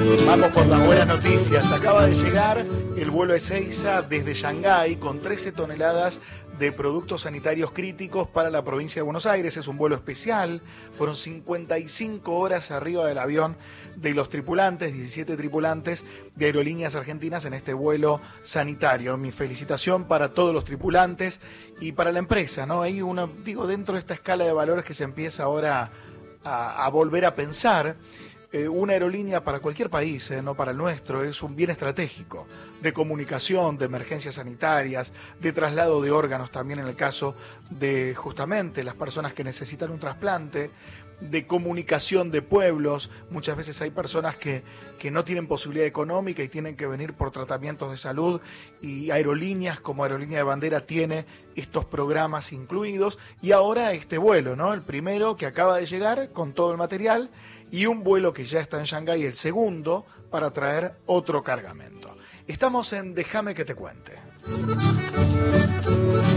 Vamos por las buenas noticias. Acaba de llegar el vuelo Ezeiza desde Shanghái con 13 toneladas de productos sanitarios críticos para la provincia de Buenos Aires. Es un vuelo especial. Fueron 55 horas arriba del avión de los tripulantes, 17 tripulantes de Aerolíneas Argentinas en este vuelo sanitario. Mi felicitación para todos los tripulantes y para la empresa, ¿no? Hay dentro de esta escala de valores que se empieza ahora a volver a pensar. Una aerolínea para cualquier país, no para el nuestro, es un bien estratégico de comunicación, de emergencias sanitarias, de traslado de órganos también en el caso de justamente las personas que necesitan un trasplante, de comunicación de pueblos. Muchas veces hay personas que no tienen posibilidad económica y tienen que venir por tratamientos de salud, y Aerolíneas como Aerolínea de Bandera tiene estos programas incluidos, y ahora este vuelo, ¿no? El primero que acaba de llegar con todo el material y un vuelo que ya está en Shanghái, el segundo, para traer otro cargamento. Estamos en Déjame que te cuente.